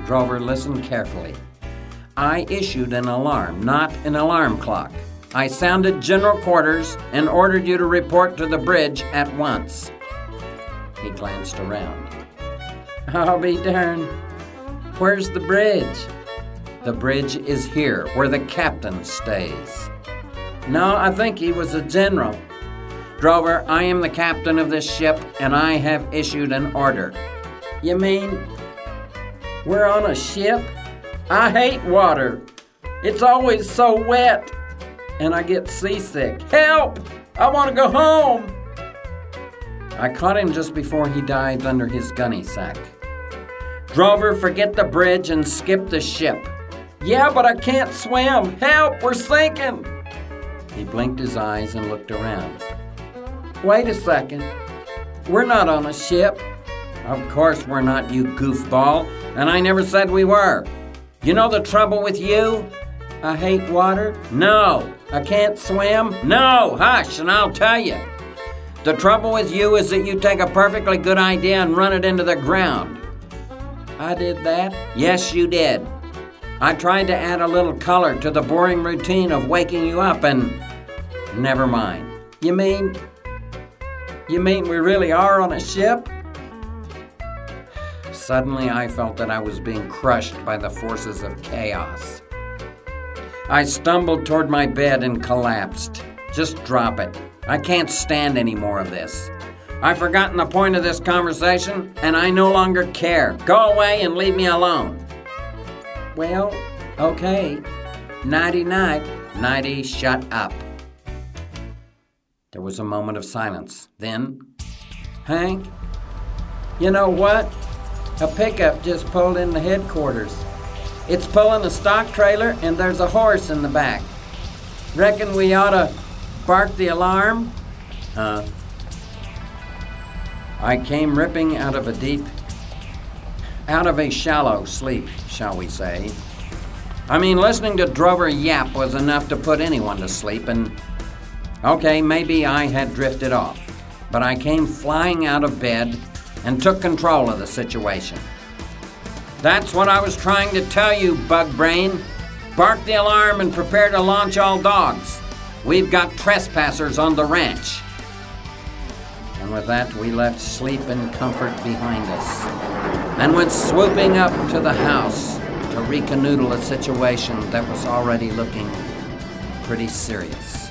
Drover, listen carefully. I issued an alarm, not an alarm clock. I sounded general quarters and ordered you to report to the bridge at once. He glanced around. I'll be darned. Where's the bridge? The bridge is here, where the captain stays. No, I think he was a general. Drover, I am the captain of this ship, and I have issued an order. You mean we're on a ship? I hate water. It's always so wet, and I get seasick. Help! I want to go home! I caught him just before he dived under his gunny sack. Drover, forget the bridge and skip the ship. Yeah, but I can't swim. Help, we're sinking. He blinked his eyes and looked around. Wait a second. We're not on a ship. Of course we're not, you goofball, and I never said we were. You know the trouble with you? I hate water? No. I can't swim? No. Hush, and I'll tell you. The trouble with you is that you take a perfectly good idea and run it into the ground. I did that? Yes, you did. I tried to add a little color to the boring routine of waking you up and... Never mind. You mean we really are on a ship? Suddenly I felt that I was being crushed by the forces of chaos. I stumbled toward my bed and collapsed. Just drop it. I can't stand any more of this. I've forgotten the point of this conversation, and I no longer care. Go away and leave me alone. Well, okay. Nighty-night. Nighty, shut up. There was a moment of silence. Then, Hank, you know what? A pickup just pulled into headquarters. It's pulling a stock trailer, and there's a horse in the back. Reckon we ought to bark the alarm? I came ripping out of a shallow sleep, shall we say. I mean, listening to Drover yap was enough to put anyone to sleep, and okay, maybe I had drifted off, but I came flying out of bed and took control of the situation. That's what I was trying to tell you, bug brain. Bark the alarm and prepare to launch all dogs. We've got trespassers on the ranch. And with that, we left sleep and comfort behind us and went swooping up to the house to recanoodle a situation that was already looking pretty serious.